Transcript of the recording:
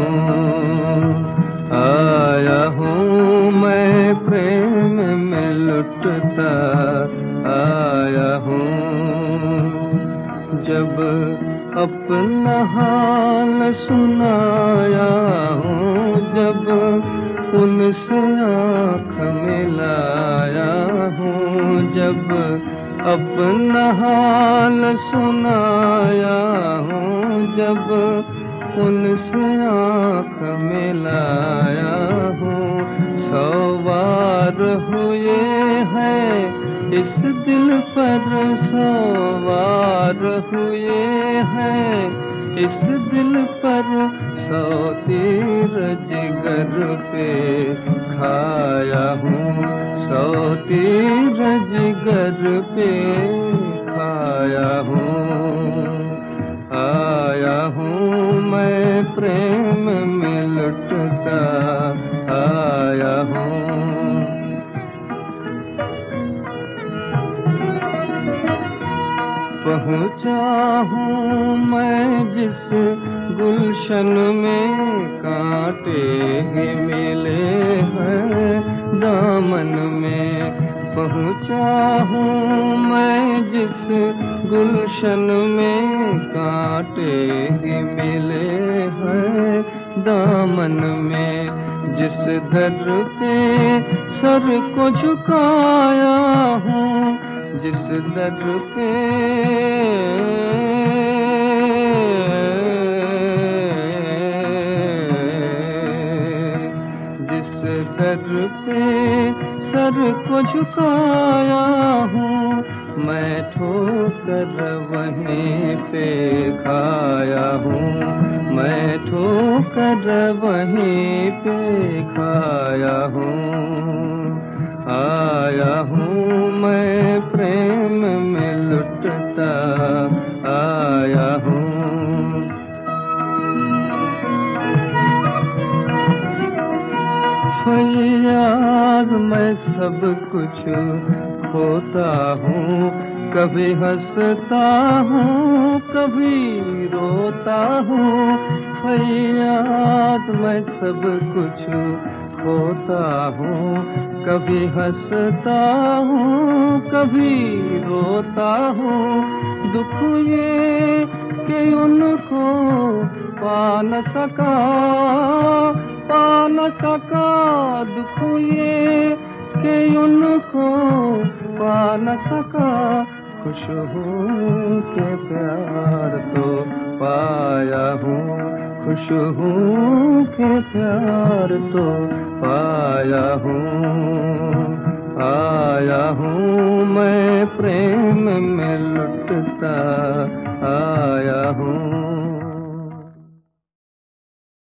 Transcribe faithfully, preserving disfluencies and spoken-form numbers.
आया हूँ मैं प्रेम में लुटता आया हूँ। जब अपना हाल सुनाया हूँ, जब उनसे आँख मिलाया हूँ, जब अपना हाल सुनाया हूँ, जब उनसे आँख मिलाया हूँ। सवार हुए हैं इस दिल पर, सवार हुए हैं इस दिल पर, सौ तीर जिगर पे खाया हूँ, सौ तीर जिगर पे खाया हूँ। आया हूँ मैं प्रेम में लुटता आया हूँ। पहुँचा हूँ मैं जिस गुलशन में कांटे ही मिले हैं दामन में, पहुँचा हूँ मैं जिस गुलशन में कांटे ही मिले हैं दामन में। जिस दर पे सर को झुकाया हूँ, जिस दर पे जिस दर पे सर को झुकाया हूँ, मैं ठोकर वहीं पे खाया हूँ, मैं ठोकर वहीं पे खाया हूँ। आया हूँ मैं प्रेम में लुटता आया हूँ। फरियाद मैं सब कुछ खोता हूँ, कभी हंसता हूँ कभी रोता हूँ। फरियाद मैं सब कुछ खोता हूँ, कभी हंसता हूँ कभी रोता हूँ। दुख ये कि उनको पा न सका, पा न सका, दुख ये कि उनको पा न सका। खुश हूँ कि प्यार तो पाया हूँ, खुश हूँ कि प्यार तो पाया हूँ। आया हूँ मैं प्रेम में लुटता आया हूँ।